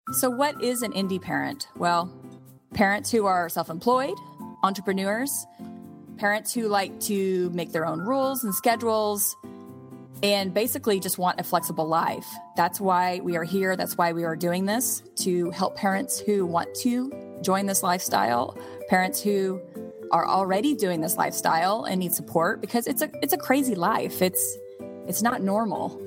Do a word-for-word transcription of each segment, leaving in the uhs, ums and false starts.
So what is an indie parent? Well, parents who are self-employed, entrepreneurs, parents who like to make their own rules and schedules, and basically just want a flexible life. That's why we are here. That's why we are doing this, to help parents who want to join this lifestyle, parents who are already doing this lifestyle and need support, because it's a it's a crazy life. It's it's not normal.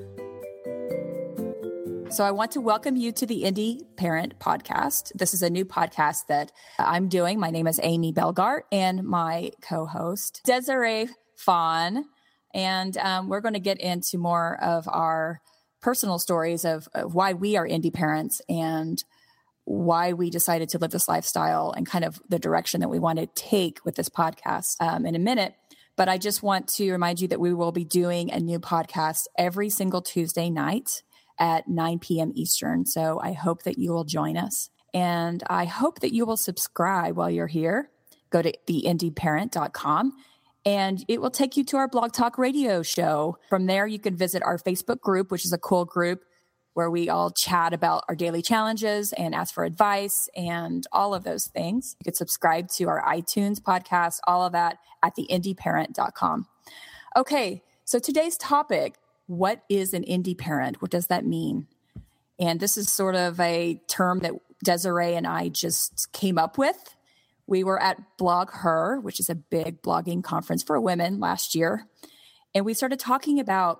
So I want to welcome you to the Indie Parent Podcast. This is a new podcast that I'm doing. My name is Amy Belgart, and my co-host, Desiree Fawn. And um, we're going to get into more of our personal stories of, of why we are indie parents and why we decided to live this lifestyle and kind of the direction that we want to take with this podcast um, in a minute. But I just want to remind you that we will be doing a new podcast every single Tuesday night at nine p.m. Eastern. So I hope that you will join us. And I hope that you will subscribe while you're here. Go to the indie parent dot com and it will take you to our Blog Talk Radio show. From there, you can visit our Facebook group, which is a cool group where we all chat about our daily challenges and ask for advice and all of those things. You could subscribe to our iTunes podcast, all of that at the indie parent dot com. Okay, so today's topic: what is an indie parent? What does that mean? And this is sort of a term that Desiree and I just came up with. We were at Blog Her, which is a big blogging conference for women last year. And we started talking about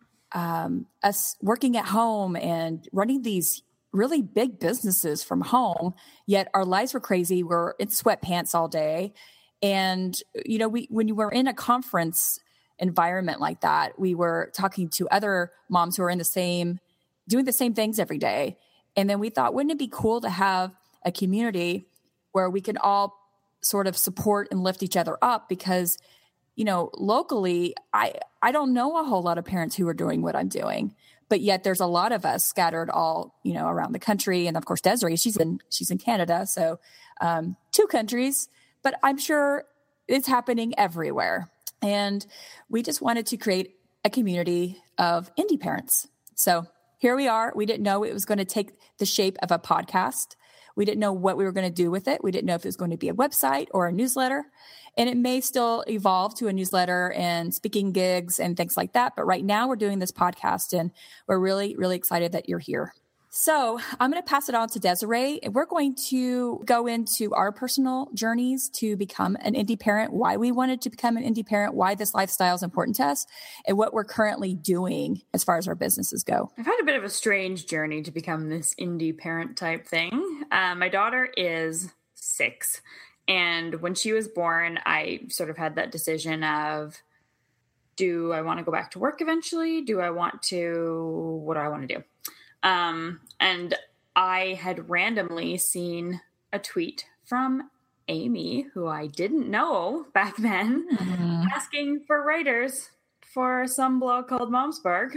um, us working at home and running these really big businesses from home, yet our lives were crazy. We're in sweatpants all day. And, you know, we when you were in a conference environment like that, we were talking to other moms who are in the same, doing the same things every day. And then we thought, wouldn't it be cool to have a community where we can all sort of support and lift each other up? Because, you know, locally, I, I don't know a whole lot of parents who are doing what I'm doing, but yet there's a lot of us scattered all, you know, around the country. And of course, Desiree, she's in, she's in Canada. So um, two countries, but I'm sure it's happening everywhere. And we just wanted to create a community of indie parents. So here we are. We didn't know it was going to take the shape of a podcast. We didn't know what we were going to do with it. We didn't know if it was going to be a website or a newsletter. And it may still evolve to a newsletter and speaking gigs and things like that. But right now we're doing this podcast, and we're really, really excited that you're here. So I'm going to pass it on to Desiree, and we're going to go into our personal journeys to become an indie parent, why we wanted to become an indie parent, why this lifestyle is important to us, and what we're currently doing as far as our businesses go. I've had a bit of a strange journey to become this indie parent type thing. Uh, my daughter is six, and when she was born, I sort of had that decision of, do I want to go back to work eventually? Do I want to, what do I want to do? Um, and I had randomly seen a tweet from Amy, who I didn't know back then, mm-hmm. asking for writers for some blog called Momsburg.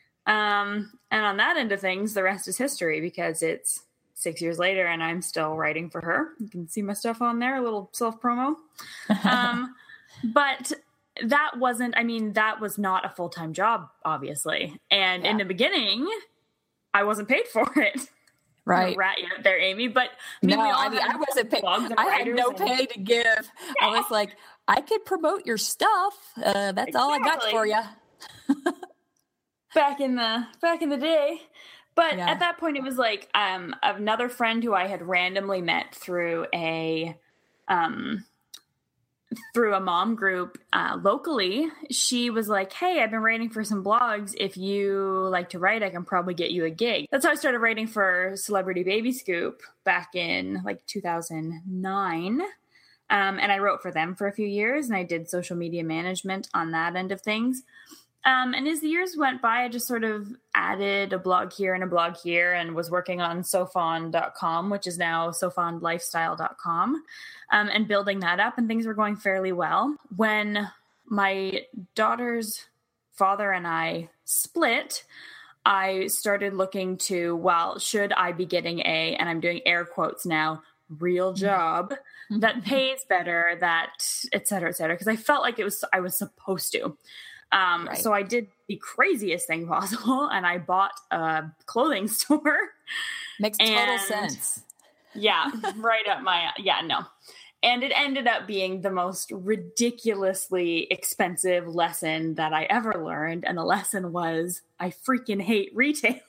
Um, and on that end of things, the rest is history, because it's six years later and I'm still writing for her. You can see my stuff on there, a little self-promo. um, but that wasn't, I mean, that was not a full-time job, obviously. And yeah. in the beginning, I wasn't paid for it. Right. Rat you out there, Amy. But I mean, no, we all I mean, I wasn't paid. I had no and... pay to give. Yeah. I was like, I could promote your stuff. Uh, that's exactly. all I got for you. back in the back in the day. But yeah. at that point, it was like um, another friend who I had randomly met through a um, through a mom group uh, locally. She was like, hey, I've been writing for some blogs. If you like to write, I can probably get you a gig. That's how I started writing for Celebrity Baby Scoop back in like two thousand nine. Um, and I wrote for them for a few years, and I did social media management on that end of things. Um, and as the years went by, I just sort of added a blog here and a blog here, and was working on sofond dot com, which is now sofond lifestyle dot com, um, and building that up, and things were going fairly well. When my daughter's father and I split, I started looking to, well, should I be getting a, and I'm doing air quotes now, real job that pays better, that et cetera, et cetera. Because I felt like it was, I was supposed to. Um, right. So I did the craziest thing possible, and I bought a clothing store Makes total and, sense. Yeah, right up my, yeah, no. And it ended up being the most ridiculously expensive lesson that I ever learned. And the lesson was, I freaking hate retail.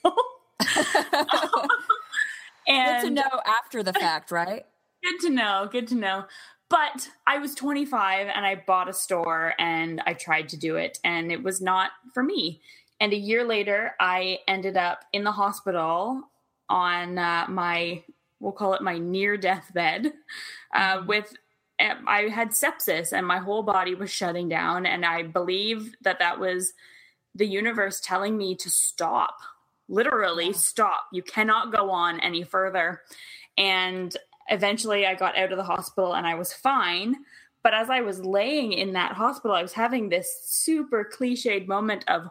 And good to know after the fact, right? Good to know. Good to know. But I was twenty-five and I bought a store and I tried to do it and it was not for me. And a year later, I ended up in the hospital on uh, my, we'll call it my near death bed uh, with, I had sepsis and my whole body was shutting down. And I believe that that was the universe telling me to stop, literally yeah. stop. You cannot go on any further. And eventually I got out of the hospital and I was fine. But as I was laying in that hospital, I was having this super cliched moment of,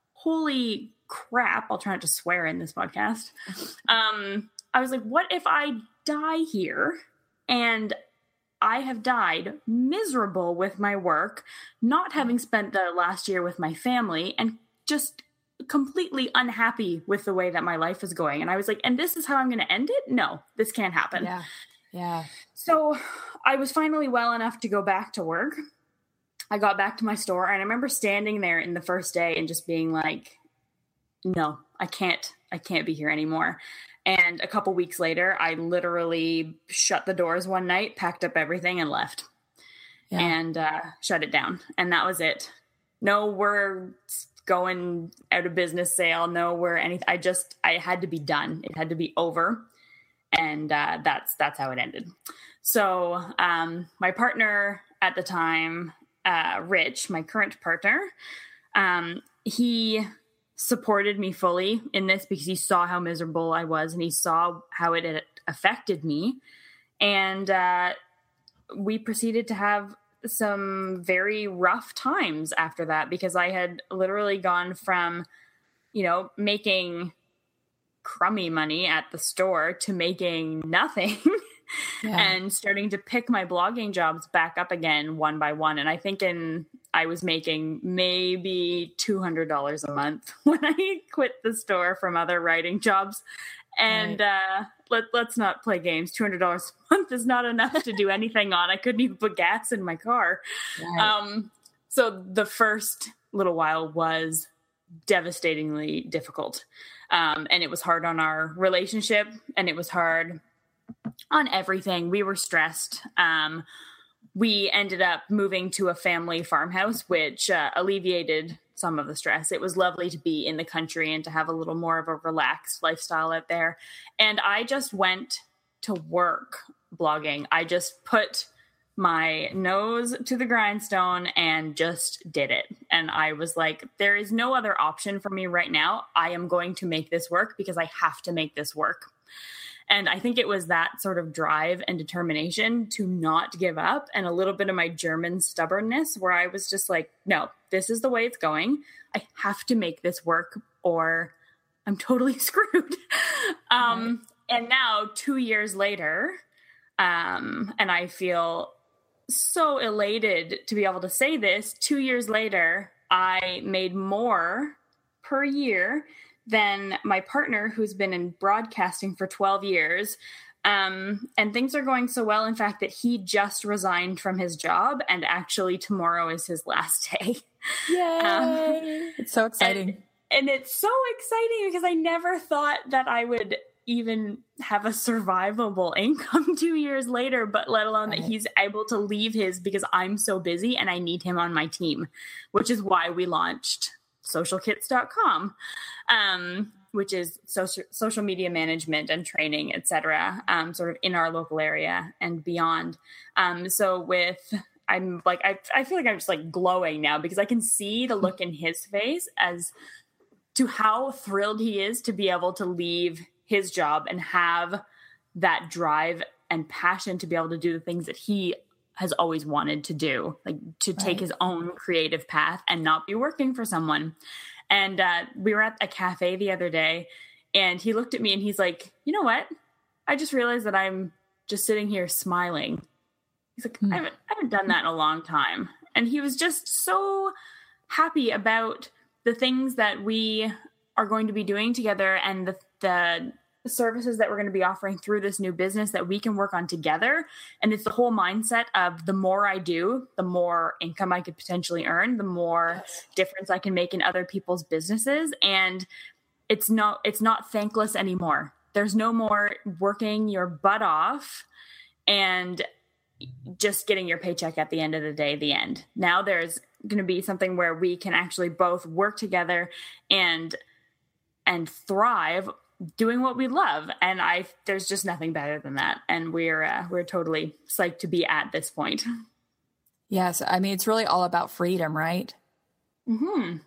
holy crap. I'll try not to swear in this podcast. Um, I was like, what if I die here and I have died miserable with my work, not having spent the last year with my family and just completely unhappy with the way that my life is going. And I was like, and this is how I'm going to end it? No, this can't happen. Yeah. Yeah. So I was finally well enough to go back to work. I got back to my store and I remember standing there in the first day and just being like, no, I can't, I can't be here anymore. And a couple weeks later, I literally shut the doors one night, packed up everything and left yeah. and uh, shut it down. And that was it. No, we're going out of business sale. No, we're anything. I just, I had to be done. It had to be over. And uh, that's, that's how it ended. So um, my partner at the time, uh, Rich, my current partner, um, he supported me fully in this because he saw how miserable I was and he saw how it had affected me. And uh, we proceeded to have some very rough times after that because I had literally gone from, you know, making crummy money at the store to making nothing yeah. and starting to pick my blogging jobs back up again one by one. And I think in I was making maybe two hundred dollars a month when I quit the store from other writing jobs. And right. uh, let, let's not play games. two hundred dollars a month is not enough to do anything on. I couldn't even put gas in my car. Right. Um, so the first little while was devastatingly difficult. Um, and it was hard on our relationship and it was hard on everything. We were stressed. Um, we ended up moving to a family farmhouse, which uh, alleviated some of the stress. It was lovely to be in the country and to have a little more of a relaxed lifestyle out there. And I just went to work blogging. I just put my nose to the grindstone and just did it. And I was like, there is no other option for me right now. I am going to make this work because I have to make this work. And I think it was that sort of drive and determination to not give up and a little bit of my German stubbornness where I was just like, no, this is the way it's going. I have to make this work or I'm totally screwed. um, right. And now two years later, um, and I feel so elated to be able to say this, two years later, I made more per year than my partner who's been in broadcasting for twelve years. Um, and things are going so well, in fact, that he just resigned from his job and actually tomorrow is his last day. Yay! Um, it's so exciting. And, and it's so exciting because I never thought that I would even have a survivable income two years later, but let alone right. that he's able to leave his because I'm so busy and I need him on my team, which is why we launched social kits dot com, um, which is social, social media management and training, et cetera, um, sort of in our local area and beyond. Um, so with, I'm like, I, I feel like I'm just like glowing now because I can see the look in his face as to how thrilled he is to be able to leave his job and have that drive and passion to be able to do the things that he has always wanted to do, like to right. take his own creative path and not be working for someone. And uh, we were at a cafe the other day and he looked at me and he's like, you know what? I just realized that I'm just sitting here smiling. He's like, mm. I, haven't, I haven't done that in a long time. And he was just so happy about the things that we are going to be doing together and the, the services that we're going to be offering through this new business that we can work on together. And it's the whole mindset of the more I do, the more income I could potentially earn, the more yes. difference I can make in other people's businesses. And it's not, it's not thankless anymore. There's no more working your butt off and just getting your paycheck at the end of the day, the end. Now there's going to be something where we can actually both work together and and thrive doing what we love. And I, there's just nothing better than that. And we're, uh, we're totally psyched to be at this point. Yes. I mean, it's really all about freedom, right? Mm-hmm. I mean,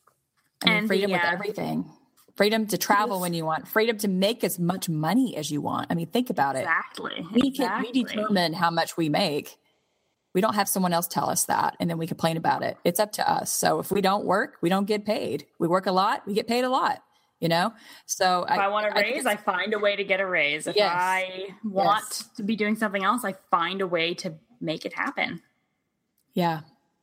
and freedom the, with uh, everything, freedom to travel yes. when you want, freedom to make as much money as you want. I mean, think about exactly. it. We exactly. can, we determine how much we make. We don't have someone else tell us that. And then we complain about it. It's up to us. So if we don't work, we don't get paid. We work a lot, we get paid a lot. You know, so if I, I want a raise, I, I find a way to get a raise. If yes, I want yes. to be doing something else, I find a way to make it happen. Yeah.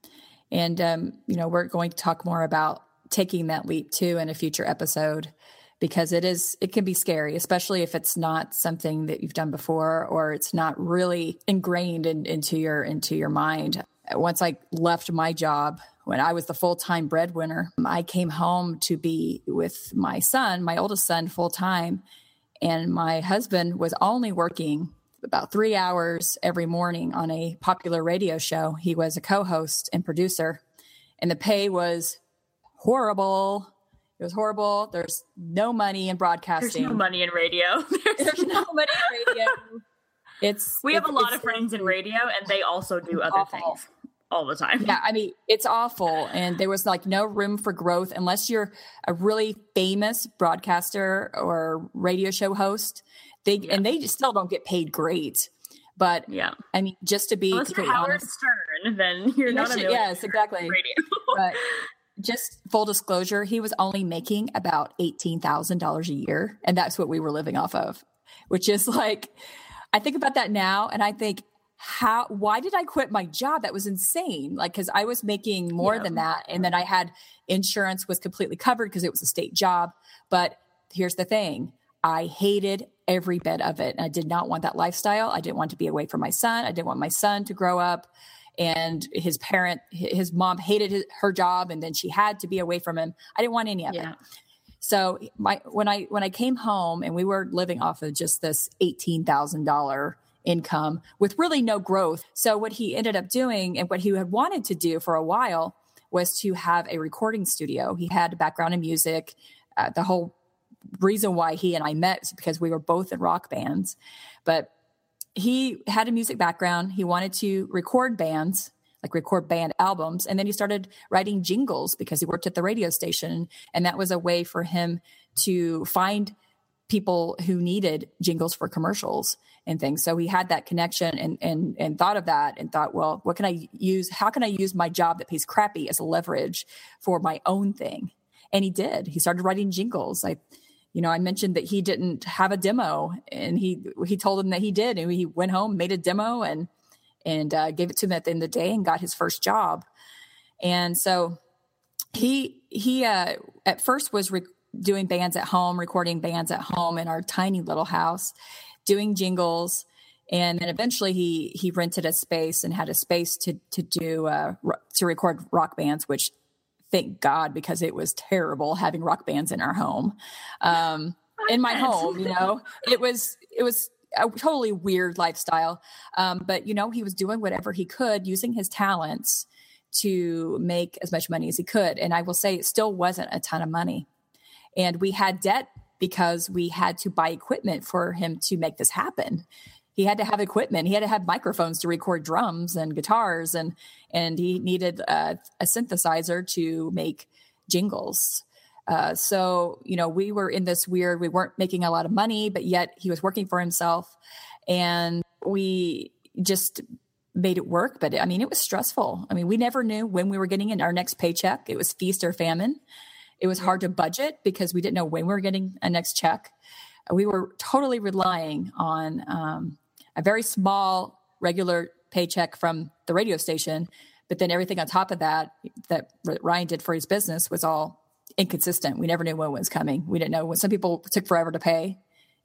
And, um, you know, we're going to talk more about taking that leap too in a future episode, because it is, it can be scary, especially if it's not something that you've done before, or it's not really ingrained in, into your, into your mind. Once I left my job, when I was the full-time breadwinner, I came home to be with my son, my oldest son, full-time. And my husband was only working about three hours every morning on a popular radio show. He was a co-host and producer, and the pay was horrible. It was horrible. There's no money in broadcasting. There's no money in radio. There's, There's no money in radio. It's we have it's, a lot of friends in radio, and they also do other awful. things all the time. Yeah, I mean, it's awful. And there was like no room for growth unless you're a really famous broadcaster or radio show host. They yeah. and they just still don't get paid great. But yeah, I mean, just to be unless you're Howard honest, Stern, then you're unless not a you, yes, exactly. Radio. But just full disclosure, he was only making about eighteen thousand dollars a year, and that's what we were living off of. Which is like, I think about that now, and I think, how, why did I quit my job? That was insane. Like, cause I was making more yeah. than that. And then I had insurance was completely covered because it was a state job. But here's the thing. I hated every bit of it. And I did not want that lifestyle. I didn't want to be away from my son. I didn't want my son to grow up and his parent, his mom hated his, her job. And then she had to be away from him. I didn't want any of yeah. it. So my, when I, when I came home and we were living off of just this eighteen thousand dollars income with really no growth. So what he ended up doing and what he had wanted to do for a while was to have a recording studio. He had a background in music. Uh, the whole reason why he and I met is because we were both in rock bands, but he had a music background. He wanted to record bands, like record band albums. And then he started writing jingles because he worked at the radio station. And that was a way for him to find people who needed jingles for commercials and things. So he had that connection and, and, and thought of that and thought, well, what can I use? How can I use my job that pays crappy as a leverage for my own thing? And he did. He started writing jingles. I, you know, I mentioned that he didn't have a demo, and he, he told him that he did. And he went home, made a demo and, and uh, gave it to him at the end of the day and got his first job. And so he, he uh, at first was re- doing bands at home, recording bands at home in our tiny little house, doing jingles. And then eventually he, he rented a space and had a space to, to do, uh, to record rock bands, which thank God, because it was terrible having rock bands in our home. Um, in my home, you know, it was, it was a totally weird lifestyle. Um, but you know, he was doing whatever he could using his talents to make as much money as he could. And I will say it still wasn't a ton of money. And we had debt because we had to buy equipment for him to make this happen. He had to have equipment. He had to have microphones to record drums and guitars, and and he needed a, a synthesizer to make jingles. Uh, so, you know, we were in this weird, we weren't making a lot of money, but yet he was working for himself, and we just made it work. But I mean, it was stressful. I mean, we never knew when we were getting in our next paycheck. It was feast or famine. It was hard to budget because we didn't know when we were getting a next check. We were totally relying on um, a very small regular paycheck from the radio station. But then everything on top of that, that Ryan did for his business was all inconsistent. We never knew when it was coming. We didn't know when some people took forever to pay.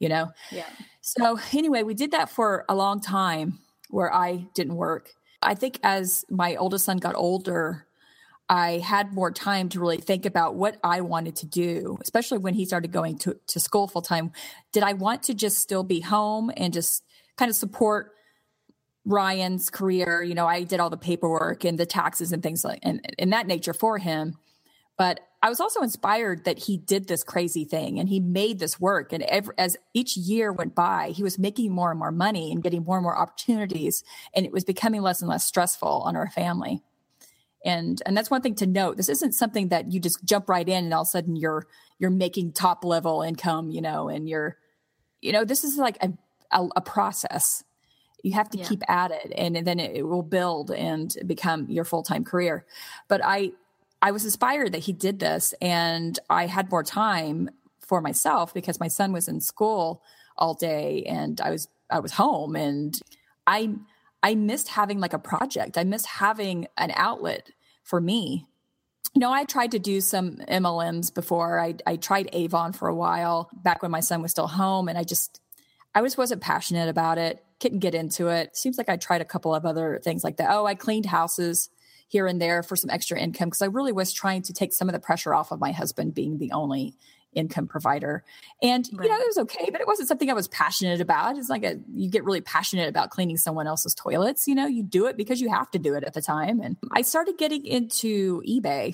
you know? Yeah. So anyway, we did that for a long time where I didn't work. I think as my oldest son got older, I had more time to really think about what I wanted to do, especially when he started going to, to school full time. Did I want to just still be home and just kind of support Ryan's career? You know, I did all the paperwork and the taxes and things like and in that nature for him. But I was also inspired that he did this crazy thing and he made this work. And every, as each year went by, he was making more and more money and getting more and more opportunities. And it was becoming less and less stressful on our family. And and that's one thing to note. This isn't something that you just jump right in and all of a sudden you're you're making top level income, you know, and you're, you know, this is like a, a, a process. You have to yeah. keep at it and, and then it, it will build and become your full-time career. But I I was inspired that he did this and I had more time for myself because my son was in school all day and I was, I was home and I, I missed having like a project. I missed having an outlet for me. You know, I tried to do some M L Ms before. I, I tried Avon for a while back when my son was still home and I just, I just wasn't passionate about it. Couldn't get into it. Seems like I tried a couple of other things like that. Oh, I cleaned houses here and there for some extra income because I really was trying to take some of the pressure off of my husband being the only income provider. And, right. you know, it was okay, but it wasn't something I was passionate about. It's like a, you get really passionate about cleaning someone else's toilets. You know, you do it because you have to do it at the time. And I started getting into eBay.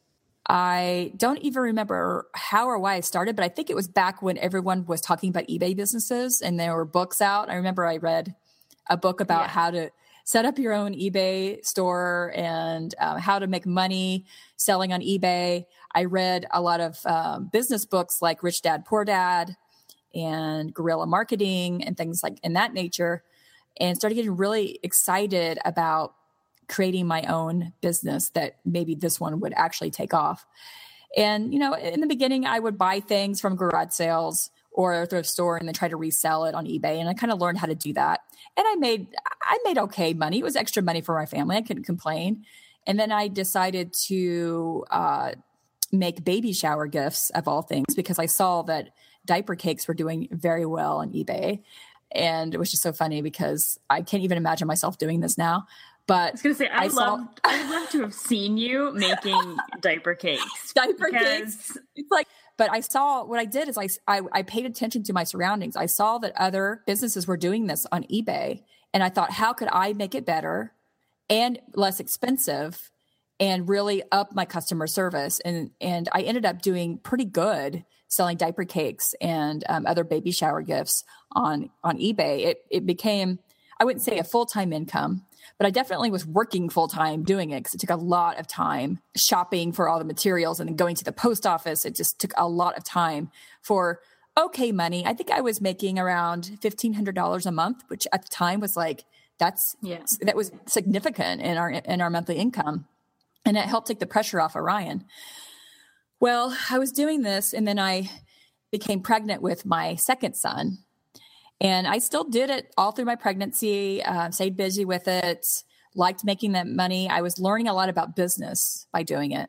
I don't even remember how or why I started, but I think it was back when everyone was talking about eBay businesses and there were books out. I remember I read a book about yeah. how to set up your own eBay store and uh, how to make money selling on eBay. I read a lot of um, business books like Rich Dad, Poor Dad and Guerrilla Marketing and things like in that nature, and started getting really excited about creating my own business that maybe this one would actually take off. And, you know, in the beginning, I would buy things from garage sales or a thrift store and then try to resell it on eBay. And I kind of learned how to do that. And I made, I made okay money. It was extra money for my family. I couldn't complain. And then I decided to uh, make baby shower gifts of all things because I saw that diaper cakes were doing very well on eBay. And it was just so funny because I can't even imagine myself doing this now. But I was going to say, I, I saw, love, I would love to have seen you making diaper cakes. Diaper because... cakes. It's like, but I saw, what I did is I, I, I paid attention to my surroundings. I saw that other businesses were doing this on eBay. And I thought, how could I make it better and less expensive and really up my customer service? And, and I ended up doing pretty good selling diaper cakes and um, other baby shower gifts on, on eBay. It, it became, I wouldn't say a full-time income, but I definitely was working full-time doing it because it took a lot of time shopping for all the materials and then going to the post office. It just took a lot of time for okay money. I think I was making around fifteen hundred dollars a month, which at the time was like, that's, yeah. that was significant in our, in our monthly income. And it helped take the pressure off of Ryan. Well, I was doing this and then I became pregnant with my second son. And I still did it all through my pregnancy, uh, stayed busy with it, liked making that money. I was learning a lot about business by doing it.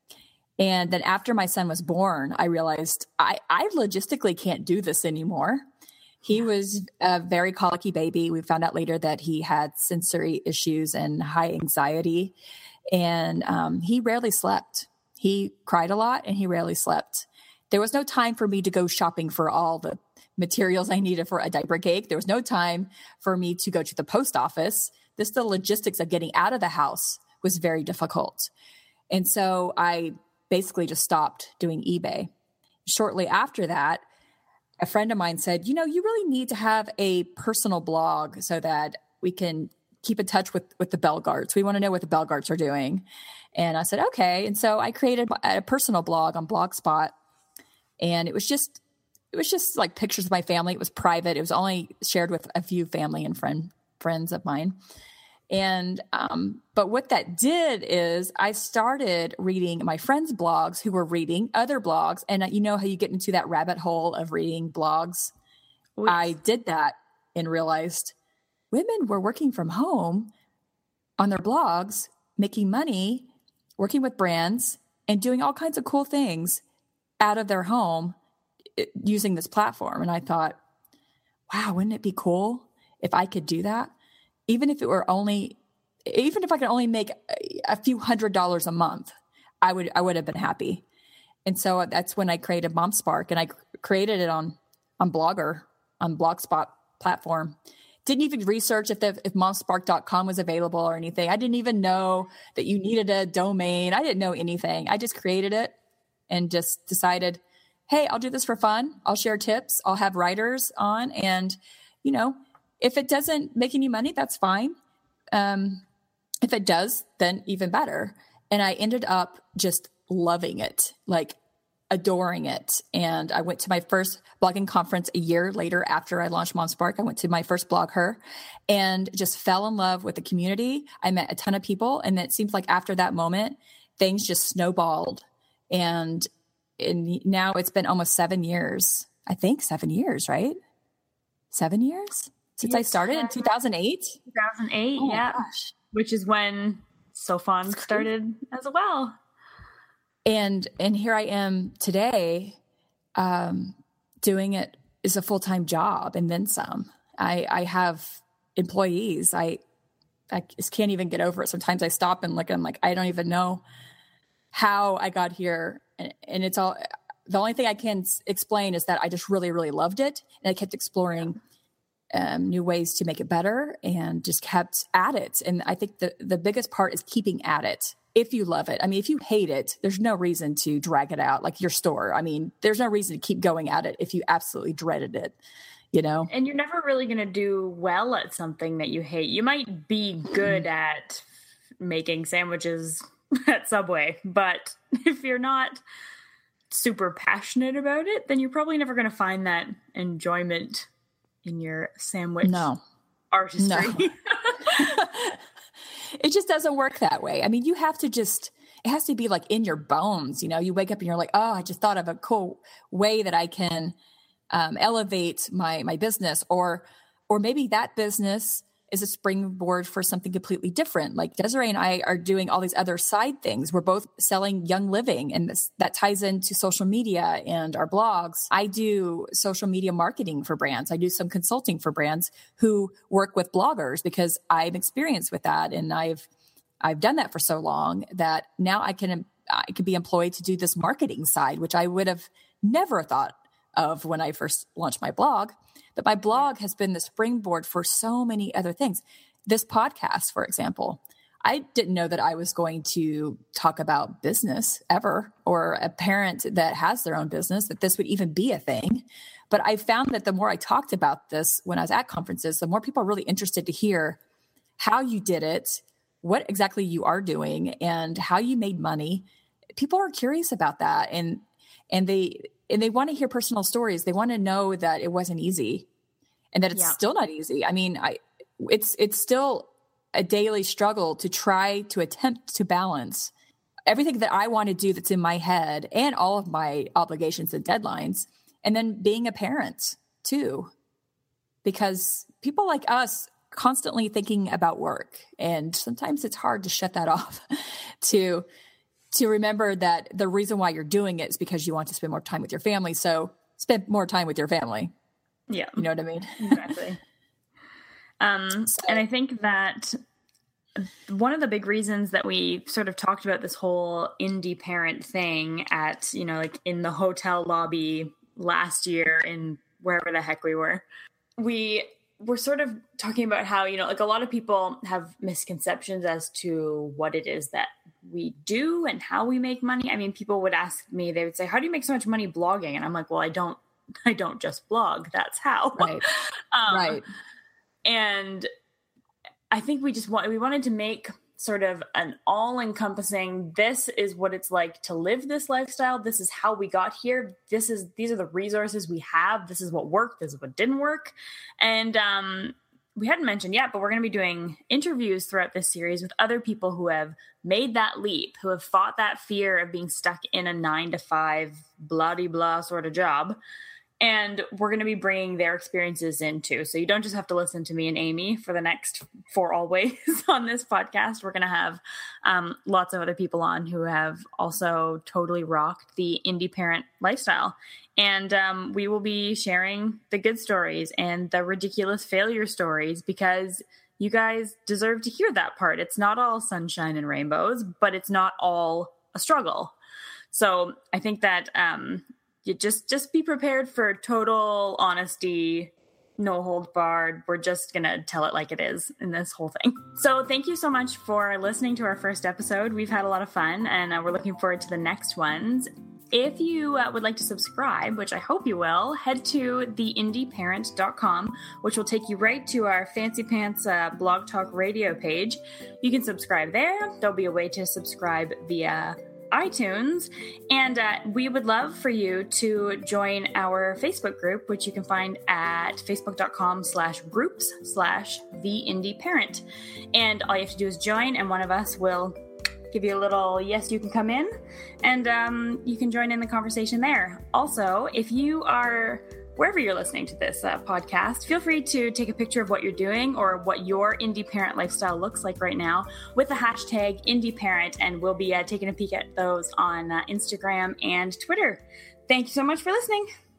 And then after my son was born, I realized I, I logistically can't do this anymore. He yeah. was a very colicky baby. We found out later that he had sensory issues and high anxiety. And um, he rarely slept. He cried a lot and he rarely slept. There was no time for me to go shopping for all the materials I needed for a diaper cake. There was no time for me to go to the post office. This, the logistics of getting out of the house was very difficult. And so I basically just stopped doing eBay. Shortly after that, a friend of mine said, you know, you really need to have a personal blog so that we can keep in touch with, with the Belgarts. We want to know what the Belgarts are doing. And I said, okay. And so I created a personal blog on Blogspot. And it was just It was just like pictures of my family. It was private. It was only shared with a few family and friend friends of mine. And, um, but what that did is I started reading my friends' blogs who were reading other blogs. And you know how you get into that rabbit hole of reading blogs? Yes. I did that and realized women were working from home on their blogs, making money, working with brands and doing all kinds of cool things out of their home using this platform. And I thought, wow, wouldn't it be cool if I could do that? Even if it were only, even if I could only make a few hundred dollars a month, I would, I would have been happy. And so that's when I created MomSpark, and I created it on, on Blogger, on Blogspot platform. Didn't even research if the, if momspark dot com was available or anything. I didn't even know that you needed a domain. I didn't know anything. I just created it and just decided, hey, I'll do this for fun. I'll share tips. I'll have writers on. And, you know, if it doesn't make any money, that's fine. Um, if it does, then even better. And I ended up just loving it, like adoring it. And I went to my first blogging conference a year later after I launched MomSpark. I went to my first Blog Her and just fell in love with the community. I met a ton of people. And it seems like after that moment, things just snowballed. And, and now it's been almost seven years. I think seven years, right? Seven years since I started in two thousand eight. two thousand eight, oh yeah. Gosh. Which is when Sofon started as well. And and here I am today, um, doing it as a full-time job and then some. I, I have employees. I I just can't even get over it. Sometimes I stop and look and I'm like, I don't even know how I got here. And, and it's all, the only thing I can explain is that I just really, really loved it. And I kept exploring um, new ways to make it better and just kept at it. And I think the, the biggest part is keeping at it. If you love it. I mean, if you hate it, there's no reason to drag it out like your store. I mean, there's no reason to keep going at it if you absolutely dreaded it, you know? And you're never really going to do well at something that you hate. You might be good at making sandwiches at Subway, but if you're not super passionate about it, then you're probably never going to find that enjoyment in your sandwich no. artistry. No. It just doesn't work that way. I mean, you have to just, it has to be like in your bones. You know, you wake up and you're like, oh, I just thought of a cool way that I can um, elevate my, my business, or, or maybe that business is a springboard for something completely different. Like Desiree and I are doing all these other side things. We're both selling Young Living, and this, that ties into social media and our blogs. I do social media marketing for brands. I do some consulting for brands who work with bloggers because I'm experienced with that. And I've, I've done that for so long that now I can, I can be employed to do this marketing side, which I would have never thought of when I first launched my blog. But my blog has been the springboard for so many other things. This podcast, for example, I didn't know that I was going to talk about business ever, or a parent that has their own business, that this would even be a thing. But I found that the more I talked about this when I was at conferences, the more people are really interested to hear how you did it, what exactly you are doing, and how you made money. People are curious about that. And, and they, And they want to hear personal stories. They want to know that it wasn't easy and that it's yeah. still not easy. I mean, I, it's, it's still a daily struggle to try to attempt to balance everything that I want to do that's in my head and all of my obligations and deadlines. And then being a parent too, because people like us constantly thinking about work. And sometimes it's hard to shut that off to, to remember that the reason why you're doing it is because you want to spend more time with your family. So spend more time with your family. Yeah. You know what I mean? Exactly. um, so. And I think that one of the big reasons that we sort of talked about this whole indie parent thing at, you know, like in the hotel lobby last year in wherever the heck we were, we were sort of talking about how, you know, like a lot of people have misconceptions as to what it is that we do and how we make money. I mean, people would ask me, they would say, how do you make so much money blogging? And I'm like, well, I don't, I don't just blog. That's how. Right. um, right. And I think we just want, we wanted to make sort of an all encompassing, this is what it's like to live this lifestyle. This is how we got here. This is, these are the resources we have. This is what worked. This is what didn't work. And, um, we hadn't mentioned yet, but we're going to be doing interviews throughout this series with other people who have made that leap, who have fought that fear of being stuck in a nine to five, blah de blah sort of job, And we're going to be bringing their experiences in too. So you don't just have to listen to me and Amy for the next for always on this podcast. We're going to have um, lots of other people on who have also totally rocked the indie parent lifestyle. And um, we will be sharing the good stories and the ridiculous failure stories, because you guys deserve to hear that part. It's not all sunshine and rainbows, but it's not all a struggle. So I think that um, you just, just be prepared for total honesty, no holds barred. We're just going to tell it like it is in this whole thing. So thank you so much for listening to our first episode. We've had a lot of fun, and uh, we're looking forward to the next ones. If you uh, would like to subscribe, which I hope you will, head to the indie parent dot com, which will take you right to our Fancy Pants uh, Blog Talk Radio page. You can subscribe there. There'll be a way to subscribe via iTunes. And uh, we would love for you to join our Facebook group, which you can find at facebook.com slash groups slash the indie parent. And all you have to do is join, and one of us will give you a little, yes, you can come in, and um, you can join in the conversation there. Also, if you are, wherever you're listening to this uh, podcast, feel free to take a picture of what you're doing or what your indie parent lifestyle looks like right now with the hashtag indie parent, and we'll be uh, taking a peek at those on uh, Instagram and Twitter. Thank you so much for listening.